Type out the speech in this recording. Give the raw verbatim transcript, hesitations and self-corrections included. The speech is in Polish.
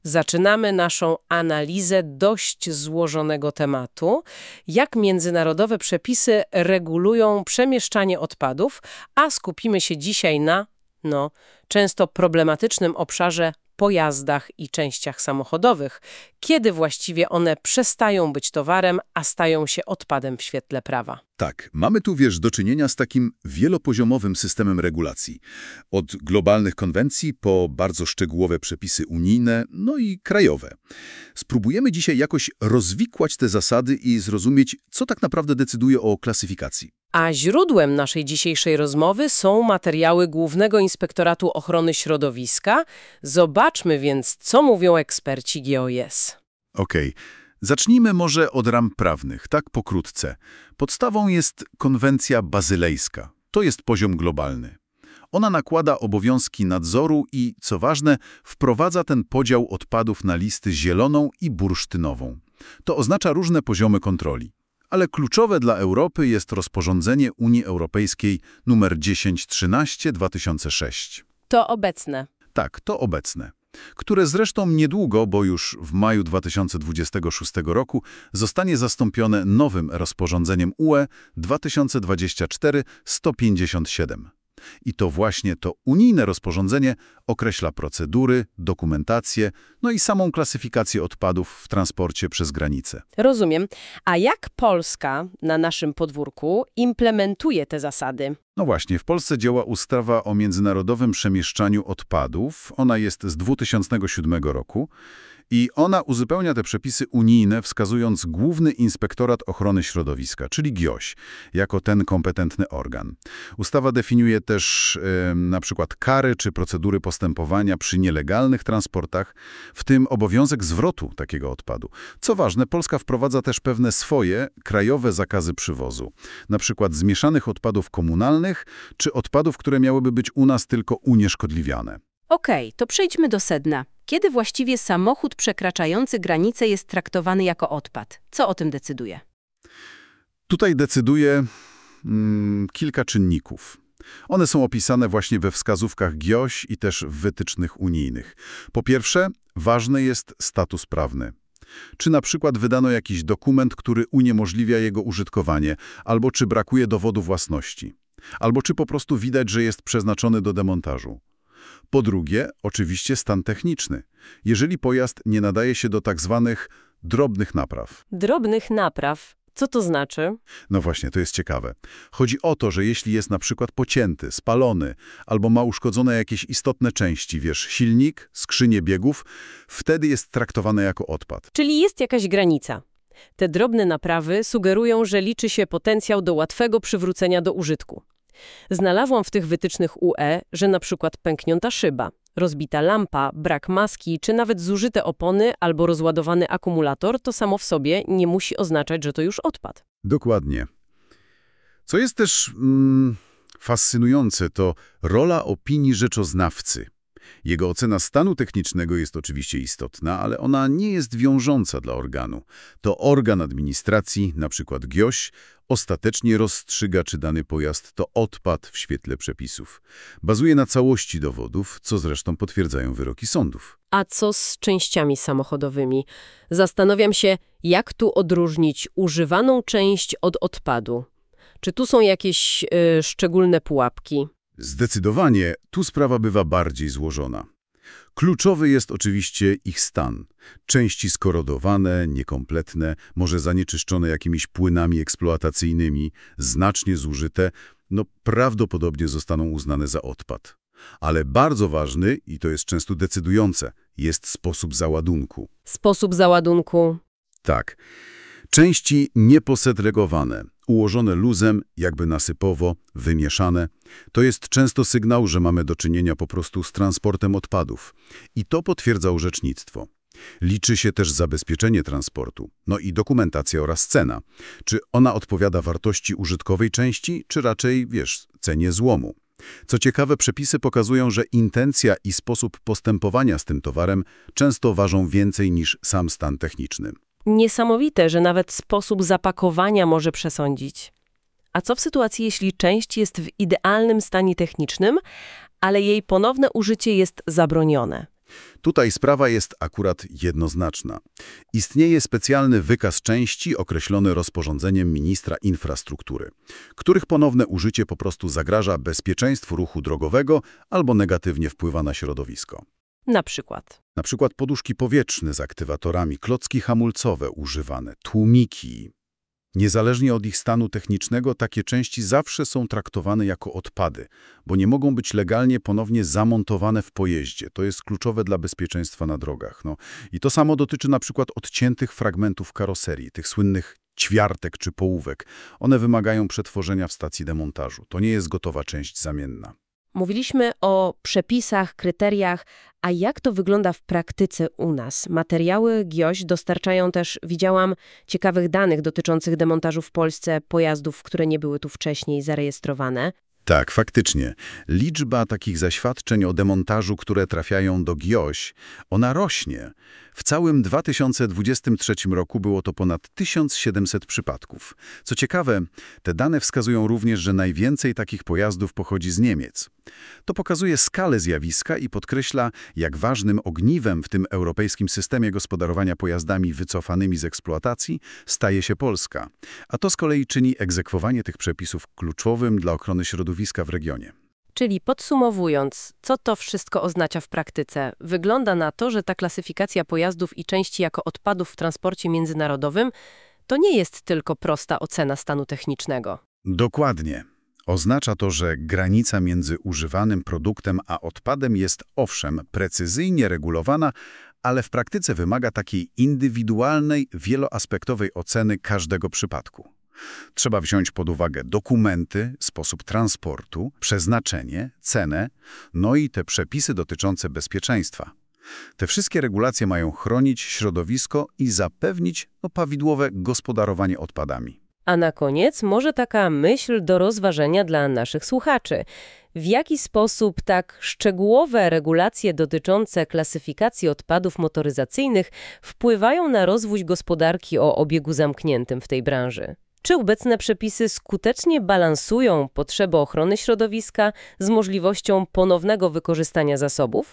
Zaczynamy naszą analizę dość złożonego tematu, jak międzynarodowe przepisy regulują przemieszczanie odpadów, a skupimy się dzisiaj na, no, często problematycznym obszarze pojazdach i częściach samochodowych, kiedy właściwie one przestają być towarem, a stają się odpadem w świetle prawa. Tak, mamy tu, wiesz, do czynienia z takim wielopoziomowym systemem regulacji. Od globalnych konwencji po bardzo szczegółowe przepisy unijne, no i krajowe. Spróbujemy dzisiaj jakoś rozwikłać te zasady i zrozumieć, co tak naprawdę decyduje o klasyfikacji. A źródłem naszej dzisiejszej rozmowy są materiały Głównego Inspektoratu Ochrony Środowiska. Zobaczmy więc, co mówią eksperci G O S. Okej. Zacznijmy może od ram prawnych, tak pokrótce. Podstawą jest konwencja bazylejska. To jest poziom globalny. Ona nakłada obowiązki nadzoru i, co ważne, wprowadza ten podział odpadów na listy zieloną i bursztynową. To oznacza różne poziomy kontroli. Ale kluczowe dla Europy jest rozporządzenie Unii Europejskiej nr tysiąc trzynaście dwa tysiące sześć. To obecne. Tak, to obecne. Które zresztą niedługo, bo już w maju dwa tysiące dwudziestego szóstego roku, zostanie zastąpione nowym rozporządzeniem U E dwa tysiące dwudziestego czwartego sto pięćdziesiąt siedem. I to właśnie to unijne rozporządzenie określa procedury, dokumentację, no i samą klasyfikację odpadów w transporcie przez granicę. Rozumiem. A jak Polska na naszym podwórku implementuje te zasady? No właśnie, w Polsce działa ustawa o międzynarodowym przemieszczaniu odpadów. Ona jest z dwa tysiące siódmego roku. I ona uzupełnia te przepisy unijne, wskazując Główny Inspektorat Ochrony Środowiska, czyli G I O S, jako ten kompetentny organ. Ustawa definiuje też e, na przykład kary czy procedury postępowania przy nielegalnych transportach, w tym obowiązek zwrotu takiego odpadu. Co ważne, Polska wprowadza też pewne swoje krajowe zakazy przywozu, na przykład zmieszanych odpadów komunalnych czy odpadów, które miałyby być u nas tylko unieszkodliwiane. Okej, to przejdźmy do sedna. Kiedy właściwie samochód przekraczający granicę jest traktowany jako odpad? Co o tym decyduje? Tutaj decyduje mm, kilka czynników. One są opisane właśnie we wskazówkach G I O S i też w wytycznych unijnych. Po pierwsze, ważny jest status prawny. Czy na przykład wydano jakiś dokument, który uniemożliwia jego użytkowanie, albo czy brakuje dowodu własności, albo czy po prostu widać, że jest przeznaczony do demontażu. Po drugie, oczywiście stan techniczny. Jeżeli pojazd nie nadaje się do tak zwanych drobnych napraw. Drobnych napraw. Co to znaczy? No właśnie, to jest ciekawe. Chodzi o to, że jeśli jest na przykład pocięty, spalony, albo ma uszkodzone jakieś istotne części, wiesz, silnik, skrzynie biegów, wtedy jest traktowane jako odpad. Czyli jest jakaś granica. Te drobne naprawy sugerują, że liczy się potencjał do łatwego przywrócenia do użytku. Znalazłam w tych wytycznych U E, że na przykład pęknięta szyba, rozbita lampa, brak maski, czy nawet zużyte opony albo rozładowany akumulator, to samo w sobie nie musi oznaczać, że to już odpad. Dokładnie. Co jest też mm, fascynujące, to rola opinii rzeczoznawcy. Jego ocena stanu technicznego jest oczywiście istotna, ale ona nie jest wiążąca dla organu. To organ administracji, na przykład G I O S, ostatecznie rozstrzyga, czy dany pojazd to odpad w świetle przepisów. Bazuje na całości dowodów, co zresztą potwierdzają wyroki sądów. A co z częściami samochodowymi? Zastanawiam się, jak tu odróżnić używaną część od odpadu. Czy tu są jakieś yy, szczególne pułapki? Zdecydowanie tu sprawa bywa bardziej złożona. Kluczowy jest oczywiście ich stan. Części skorodowane, niekompletne, może zanieczyszczone jakimiś płynami eksploatacyjnymi, znacznie zużyte, no prawdopodobnie zostaną uznane za odpad. Ale bardzo ważny, i to jest często decydujące, jest sposób załadunku. Sposób załadunku? Tak. Części nieposegregowane, ułożone luzem, jakby nasypowo, wymieszane, to jest często sygnał, że mamy do czynienia po prostu z transportem odpadów. I to potwierdza orzecznictwo. Liczy się też zabezpieczenie transportu, no i dokumentacja oraz cena. Czy ona odpowiada wartości użytkowej części, czy raczej, wiesz, cenie złomu. Co ciekawe, przepisy pokazują, że intencja i sposób postępowania z tym towarem często ważą więcej niż sam stan techniczny. Niesamowite, że nawet sposób zapakowania może przesądzić. A co w sytuacji, jeśli część jest w idealnym stanie technicznym, ale jej ponowne użycie jest zabronione? Tutaj sprawa jest akurat jednoznaczna. Istnieje specjalny wykaz części określony rozporządzeniem ministra infrastruktury, których ponowne użycie po prostu zagraża bezpieczeństwu ruchu drogowego albo negatywnie wpływa na środowisko. Na przykład. Na przykład poduszki powietrzne z aktywatorami, klocki hamulcowe używane, tłumiki. Niezależnie od ich stanu technicznego, takie części zawsze są traktowane jako odpady, bo nie mogą być legalnie ponownie zamontowane w pojeździe. To jest kluczowe dla bezpieczeństwa na drogach. No. I to samo dotyczy na przykład odciętych fragmentów karoserii, tych słynnych ćwiartek czy połówek. One wymagają przetworzenia w stacji demontażu. To nie jest gotowa część zamienna. Mówiliśmy o przepisach, kryteriach, a jak to wygląda w praktyce u nas? Materiały G I O Ź dostarczają też, widziałam, ciekawych danych dotyczących demontażu w Polsce pojazdów, które nie były tu wcześniej zarejestrowane. Tak, faktycznie. Liczba takich zaświadczeń o demontażu, które trafiają do G I O Ź, ona rośnie. W całym dwa tysiące dwudziestym trzecim roku było to ponad tysiąc siedemset przypadków. Co ciekawe, te dane wskazują również, że najwięcej takich pojazdów pochodzi z Niemiec. To pokazuje skalę zjawiska i podkreśla, jak ważnym ogniwem w tym europejskim systemie gospodarowania pojazdami wycofanymi z eksploatacji staje się Polska. A to z kolei czyni egzekwowanie tych przepisów kluczowym dla ochrony środowiska w regionie. Czyli podsumowując, co to wszystko oznacza w praktyce? Wygląda na to, że ta klasyfikacja pojazdów i części jako odpadów w transporcie międzynarodowym to nie jest tylko prosta ocena stanu technicznego. Dokładnie. Oznacza to, że granica między używanym produktem a odpadem jest owszem precyzyjnie regulowana, ale w praktyce wymaga takiej indywidualnej, wieloaspektowej oceny każdego przypadku. Trzeba wziąć pod uwagę dokumenty, sposób transportu, przeznaczenie, cenę, no i te przepisy dotyczące bezpieczeństwa. Te wszystkie regulacje mają chronić środowisko i zapewnić no, prawidłowe gospodarowanie odpadami. A na koniec może taka myśl do rozważenia dla naszych słuchaczy. W jaki sposób tak szczegółowe regulacje dotyczące klasyfikacji odpadów motoryzacyjnych wpływają na rozwój gospodarki o obiegu zamkniętym w tej branży? Czy obecne przepisy skutecznie balansują potrzebę ochrony środowiska z możliwością ponownego wykorzystania zasobów?